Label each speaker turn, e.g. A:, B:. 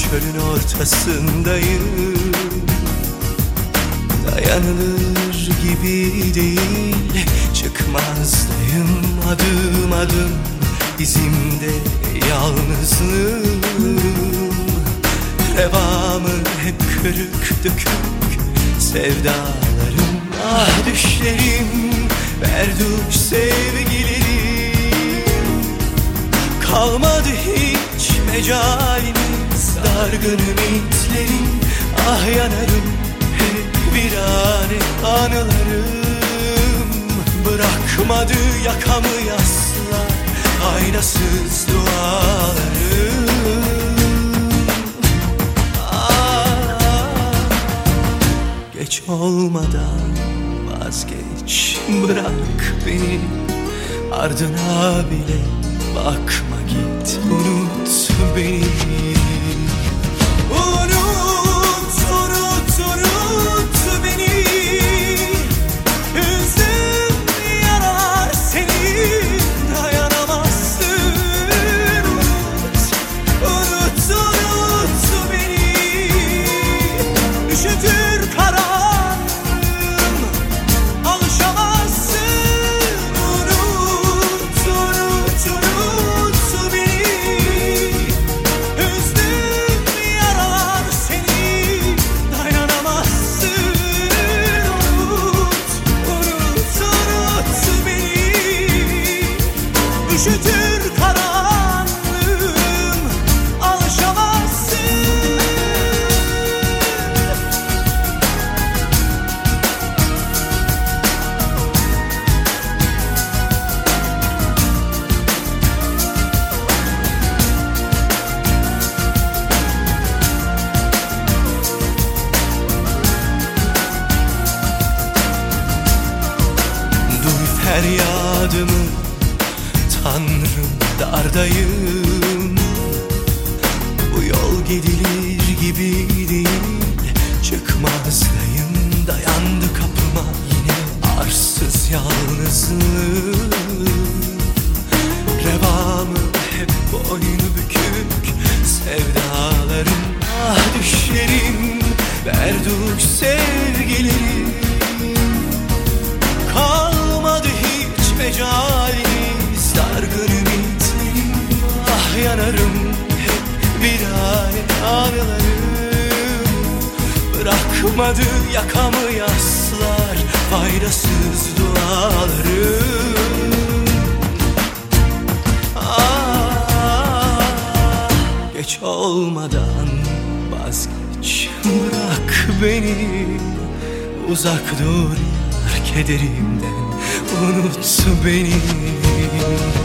A: çölün ortasındayım. Dayanılır gibi değil, çıkmazdayım adım adım, izimde yalnızlığım. Revamı hep kırık dökük sevdalarım, ah düşlerim, berduş sevgilerim. Kalmadı hiç mecalimiz, dargın ümitlerim, ah yanarım hep virane anılarım. Bırakmadı yakamı yaslar, aynasız dualarım. Geç olmadan vazgeç, bırak beni, ardına bile bakma, git, unut beni. Unut, unut, unut beni. Hüznüm yarar seni, dayanamazsın. Unut, unut, unut beni. Üşütür karanlığım, alışamazsın. Unut, unut, unut beni. Hüznüm yarar seni, dayanamazsın. Unut, unut, unut beni. Üşütür karanlığım, alışamazsın. Duy feryadımı Tanrım, dardayım. Bu yol gidilir gibi değil, çıkmazdayım. Dayandı kapıma yine arsız yalnızlığım. Revamı hep boynu bükük sevdalarım, ah düşlerim, berduş sevgilerim. Kalmadı hiç mecalimiz, dargın ümitlerim, ah yanarım hep virane anılarım. Bırakmadı yakamı yaslar, faydasız dualarım. Geç olmadan vazgeç, bırak beni, uzak dur yar kederimden, unut beni.